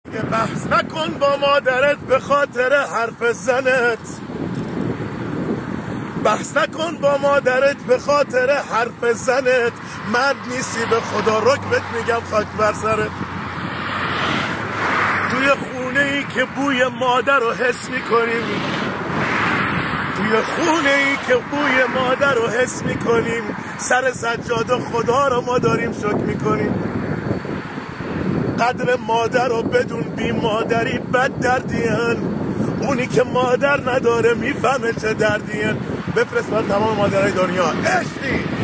بحث نکن با مادرت به خاطر حرف زنت. بحث نکن با مادرت به خاطر حرف زنت. مرد نیستی به خدا رکبت میگم خاک بر سرت. توی خونه ای که بوی مادر رو حس میکنیم، توی خونه ای که بوی مادر رو حس میکنیم، سر سجاده خدا رو ما داریم شکر میکنیم. قدر مادر رو بدون بی مادری بد دردین. اونی که مادر نداره میفهمه چه دردین. بفرست بر تمام مادرهای دنیا عشقی.